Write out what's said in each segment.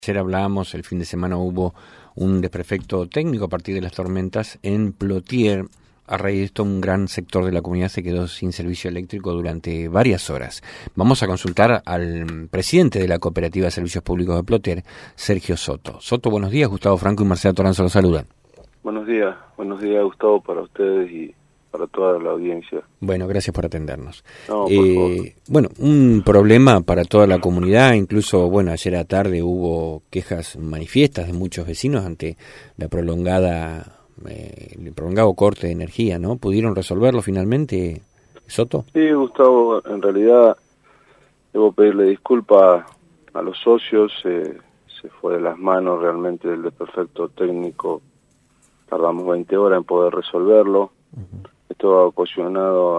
Ayer hablábamos, el fin de semana hubo un desperfecto técnico a partir de las tormentas en Plotier. A raíz de esto, un gran sector de la comunidad se quedó sin servicio eléctrico durante varias horas. Vamos a consultar al presidente de la Cooperativa de Servicios Públicos de Plotier, Sergio Soto. Soto, buenos días. Gustavo Franco y Marcela Toranzo los saludan. Buenos días Gustavo, para ustedes y para toda la audiencia. Bueno, gracias por atendernos. No, por favor. Bueno, un problema para toda la comunidad, incluso, bueno, ayer a tarde hubo quejas manifiestas de muchos vecinos ante la el prolongado corte de energía, ¿no? ¿Pudieron resolverlo finalmente, Soto? Sí, Gustavo, en realidad debo pedirle disculpas a los socios, se fue de las manos realmente el desperfecto técnico, tardamos 20 horas en poder resolverlo. Esto ha ocasionado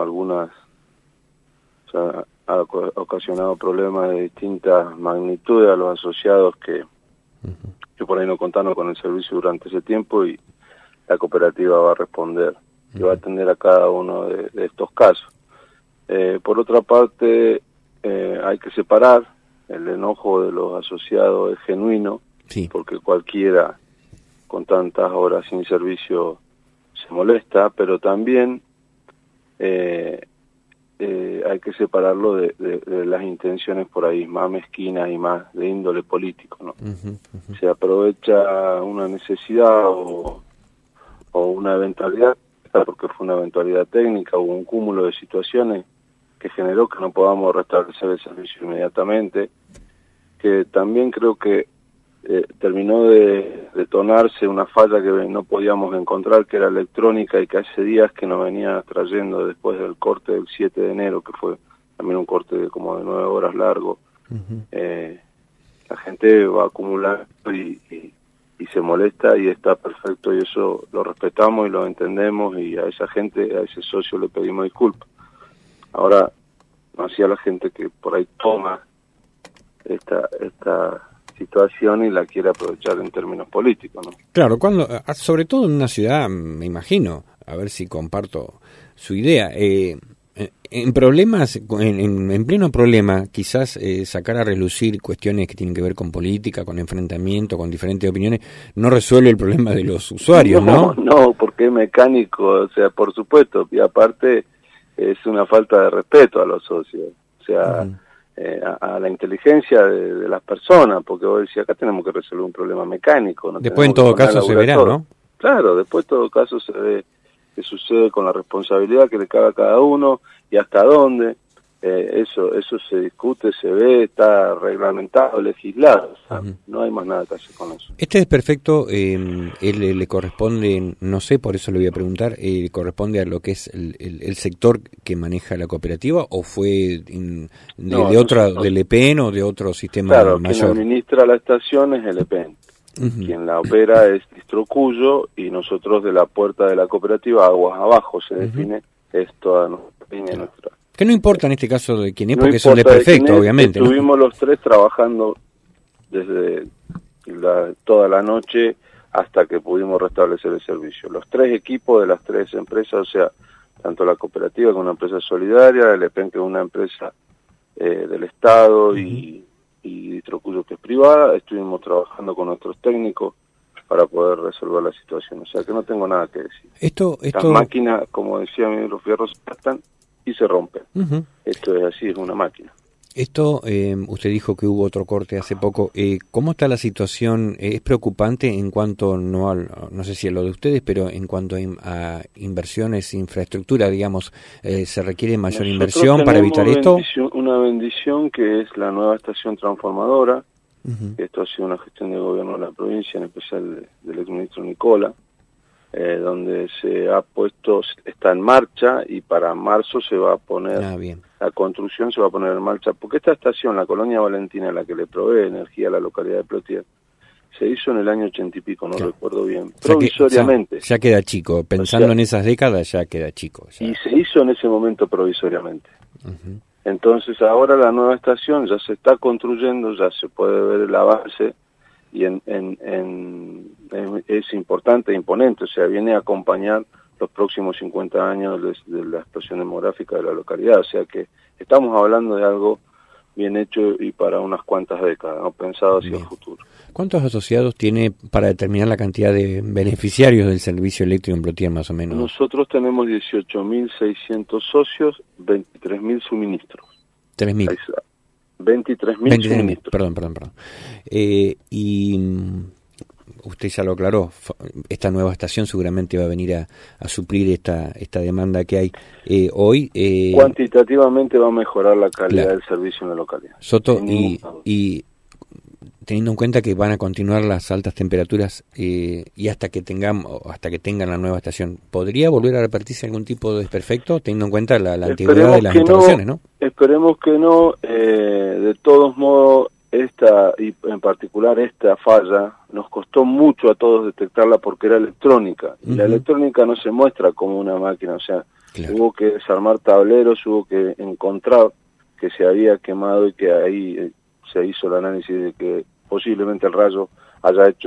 ha ocasionado problemas de distintas magnitudes a los asociados que por ahí no contaron con el servicio durante ese tiempo, y la cooperativa va a responder y va a atender a cada uno de estos casos. Por otra parte, hay que separar, el enojo de los asociados es genuino, sí, porque cualquiera con tantas horas sin servicio se molesta, pero también hay que separarlo de las intenciones por ahí más mezquinas y más de índole político, ¿no? Se aprovecha una necesidad o una eventualidad, porque fue una eventualidad técnica, hubo un cúmulo de situaciones que generó que no podamos restablecer el servicio inmediatamente, que también creo que terminó de detonarse una falla que no podíamos encontrar, que era electrónica, y que hace días que nos venía trayendo después del corte del 7 de enero, que fue también un corte de como de 9 horas largo. La gente va acumulando y se molesta, y está perfecto, y eso lo respetamos y lo entendemos, y a esa gente, a ese socio le pedimos disculpas. Ahora, no hacía la gente que por ahí toma esta situación y la quiere aprovechar en términos políticos, ¿no? Claro, sobre todo en una ciudad, me imagino, a ver si comparto su idea, en problemas, en pleno problema, quizás sacar a relucir cuestiones que tienen que ver con política, con enfrentamiento, con diferentes opiniones, no resuelve el problema de los usuarios, ¿no? No, porque es mecánico, o sea, por supuesto, y aparte es una falta de respeto a los socios, o sea, a la inteligencia de las personas, porque vos decís, acá tenemos que resolver un problema mecánico. Después en todo caso se verá, ¿no? Claro, después en todo caso se ve qué sucede con la responsabilidad que le cabe a cada uno y hasta dónde. Eso se discute, se ve, está reglamentado, legislado, o sea, no hay más nada que hacer con eso. Este desperfecto, él le corresponde, no sé, por eso le voy a preguntar, ¿corresponde a lo que es el sector que maneja la cooperativa, o fue del EPEN o de otro sistema mayor? Claro, quien administra la estación es el EPEN. Quien la opera es Distrocuyo, y nosotros de la puerta de la cooperativa, aguas abajo se define, es toda nuestra línea, nuestra. Que no importa en este caso de quién es, porque es un desperfecto, obviamente. Estuvimos los tres trabajando desde toda la noche hasta que pudimos restablecer el servicio. Los tres equipos de las tres empresas, o sea, tanto la cooperativa, que es una empresa solidaria, el EPEN, que es una empresa del Estado, y Distrocuyo, que es privada, estuvimos trabajando con nuestros técnicos para poder resolver la situación. O sea que no tengo nada que decir. Las máquinas, como decía Miguel, los fierros están y se rompen. Esto es así, es una máquina. Usted dijo que hubo otro corte hace poco. ¿Cómo está la situación? ¿Es preocupante en cuanto, no sé si a lo de ustedes, pero en cuanto a inversiones, infraestructura, digamos, se requiere mayor inversión para evitar esto? Una bendición que es la nueva estación transformadora. Esto ha sido una gestión de gobierno de la provincia, en especial del exministro Nicola, donde está en marcha, y para marzo se va a poner, la construcción se va a poner en marcha, porque esta estación, la Colonia Valentina, la que le provee energía a la localidad de Plotier, se hizo en el año 80 y pico, no recuerdo bien, provisoriamente. Ya queda chico, pensando en esas décadas ya queda chico. Y se hizo en ese momento provisoriamente. Entonces ahora la nueva estación ya se está construyendo, ya se puede ver el avance, y es importante e imponente, o sea, viene a acompañar los próximos 50 años de la explosión demográfica de la localidad, o sea que estamos hablando de algo bien hecho y para unas cuantas décadas, ¿no? Pensado hacia el futuro. ¿Cuántos asociados tiene para determinar la cantidad de beneficiarios del servicio eléctrico en Plotier, más o menos? Nosotros tenemos 18.600 socios, 23.000 suministros. 3.000. 23.000 suministros. Perdón. Y usted ya lo aclaró, esta nueva estación seguramente va a venir a suplir esta demanda que hay hoy. Cuantitativamente va a mejorar la calidad del servicio en la localidad. Soto, y teniendo en cuenta que van a continuar las altas temperaturas y hasta que tengan la nueva estación, ¿podría volver a repetirse algún tipo de desperfecto teniendo en cuenta la antigüedad de las instalaciones, no? Esperemos que no. De todos modos, esta, y en particular esta falla, nos costó mucho a todos detectarla porque era electrónica. Y la electrónica no se muestra como una máquina, o sea, hubo que desarmar tableros, hubo que encontrar que se había quemado y que ahí se hizo el análisis de que posiblemente el rayo haya hecho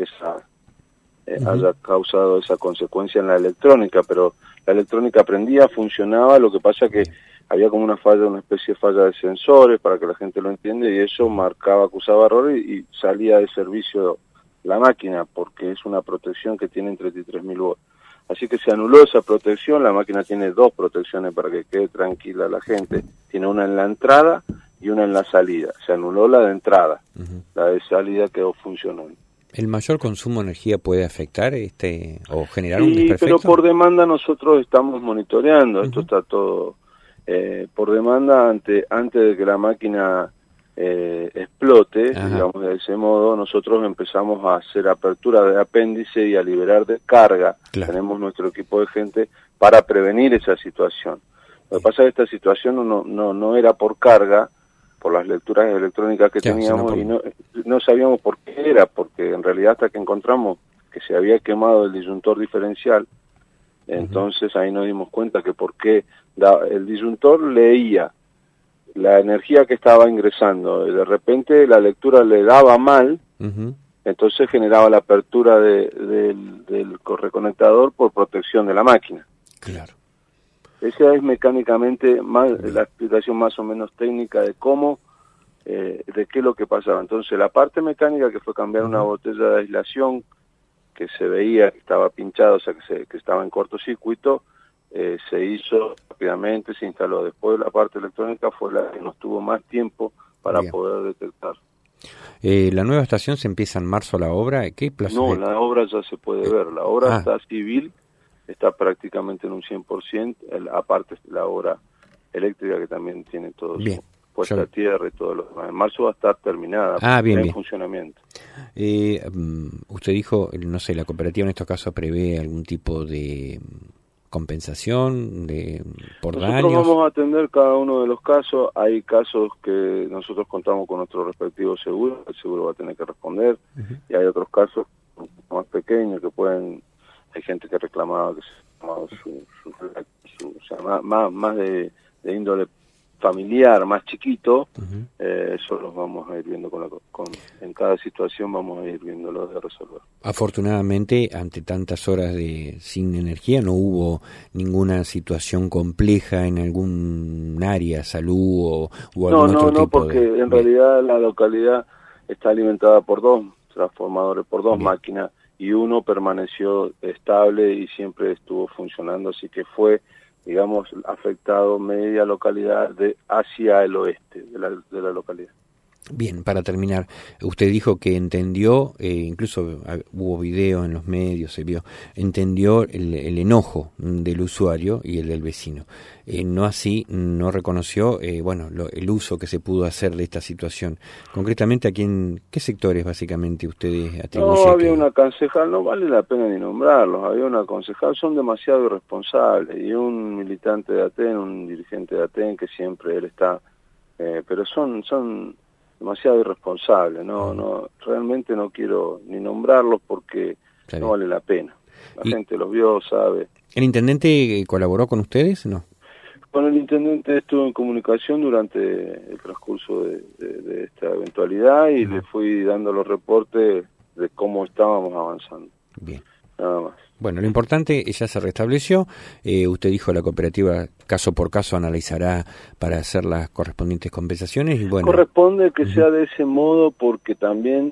haya causado esa consecuencia en la electrónica, pero la electrónica prendía, funcionaba, lo que pasa que había como una especie de falla de sensores, para que la gente lo entienda, y eso acusaba error y salía de servicio la máquina, porque es una protección que tiene 33.000 volts. Así que se anuló esa protección, la máquina tiene dos protecciones para que quede tranquila la gente, tiene una en la entrada y una en la salida. Se anuló la de entrada, la de salida quedó funcionando. ¿El mayor consumo de energía puede afectar o generar un desperfecto? Pero por demanda nosotros estamos monitoreando, esto está todo por demanda antes de que la máquina explote, digamos de ese modo, nosotros empezamos a hacer apertura de apéndice y a liberar de carga. Tenemos nuestro equipo de gente para prevenir esa situación. Lo que pasa es que esta situación no era por carga, por las lecturas electrónicas que teníamos, y no sabíamos por qué era, porque en realidad hasta que encontramos que se había quemado el disyuntor diferencial, entonces ahí nos dimos cuenta que por qué el disyuntor leía la energía que estaba ingresando, y de repente la lectura le daba mal, entonces generaba la apertura del reconectador por protección de la máquina. Claro. Esa es mecánicamente la explicación más o menos técnica de cómo, de qué es lo que pasaba. Entonces la parte mecánica, que fue cambiar una botella de aislación que se veía que estaba pinchada, o sea que estaba en cortocircuito, se hizo rápidamente, se instaló. Después la parte electrónica fue la que nos tuvo más tiempo para poder detectar. ¿La nueva estación se empieza en marzo la obra? ¿Qué plazo? No, la obra ya se puede ver. La obra está civil, está prácticamente en un 100%, aparte la obra eléctrica que también tiene todo su puesta a tierra y todo lo demás. En marzo va a estar terminada, en funcionamiento. Usted dijo, no sé, la cooperativa en estos casos prevé algún tipo de compensación por daños. Nosotros vamos a atender cada uno de los casos. Hay casos que nosotros contamos con nuestro respectivo seguro, el seguro va a tener que responder, y hay otros casos más pequeños que hay gente que reclamaba que más de índole familiar, más chiquito, eso los vamos a ir viendo en cada situación, vamos a ir viéndolo de resolver. Afortunadamente, ante tantas horas sin energía, no hubo ninguna situación compleja en algún área, salud o algún otro tipo. No, porque en realidad la localidad está alimentada por dos transformadores, por dos máquinas, y uno permaneció estable y siempre estuvo funcionando, así que fue, digamos, afectado media localidad hacia el oeste de la localidad. Bien, para terminar, usted dijo que entendió, incluso hubo video en los medios, se vio, entendió el enojo del usuario y el del vecino. No así, no reconoció el uso que se pudo hacer de esta situación. Concretamente, ¿qué sectores básicamente ustedes atribuyen? No, había una concejal, no vale la pena ni nombrarlos, había una concejal, son demasiado irresponsables, y un militante de Aten, un dirigente de Aten, que siempre él está, pero son demasiado irresponsables, realmente no quiero ni nombrarlos porque no vale la pena. La gente los vio, sabe. ¿El intendente colaboró con ustedes? No. Con el intendente estuve en comunicación durante el transcurso de esta eventualidad y le fui dando los reportes de cómo estábamos avanzando. Bien. Nada más. Bueno, lo importante ya se restableció. Usted dijo la cooperativa caso por caso analizará para hacer las correspondientes compensaciones. Y bueno, corresponde que sea de ese modo porque también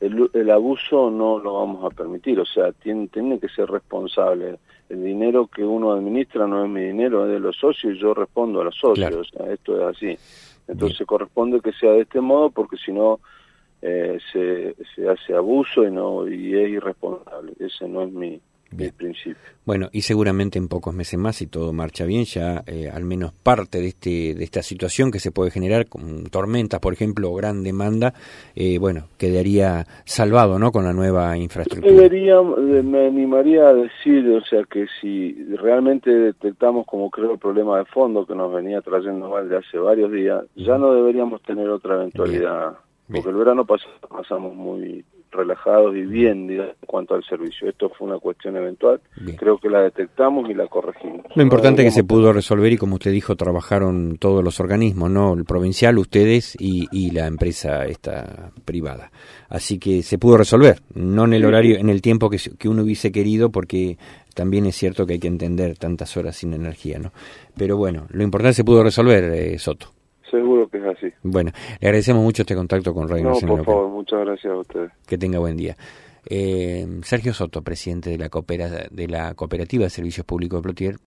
el abuso no lo vamos a permitir, o sea, tiene que ser responsable. El dinero que uno administra no es mi dinero, es de los socios y yo respondo a los socios, claro. O sea, esto es así. Entonces corresponde que sea de este modo porque si no se hace abuso y es irresponsable. Ese no es mi principio. Bueno, y seguramente en pocos meses más, si todo marcha bien, ya al menos parte de esta situación que se puede generar, con tormentas, por ejemplo, o gran demanda, bueno, quedaría salvado, ¿no?, con la nueva infraestructura. Me animaría a decir, o sea, que si realmente detectamos, como creo, el problema de fondo que nos venía trayendo mal de hace varios días, ya no deberíamos tener otra eventualidad. Bien. Porque el verano pasamos muy relajados y bien, digamos, en cuanto al servicio. Esto fue una cuestión eventual, creo que la detectamos y la corregimos. Lo importante es que se pudo resolver y, como usted dijo, trabajaron todos los organismos, ¿no? El provincial, ustedes y la empresa esta privada. Así que se pudo resolver, no en el horario, en el tiempo que uno hubiese querido, porque también es cierto que hay que entender tantas horas sin energía, ¿no? Pero bueno, lo importante es que se pudo resolver, Soto. Seguro que es así. Bueno, le agradecemos mucho este contacto con Radio Nacional. No, por favor, muchas gracias a ustedes. Que tenga buen día. Sergio Soto, presidente de la Cooperativa de Servicios Públicos de Plotier.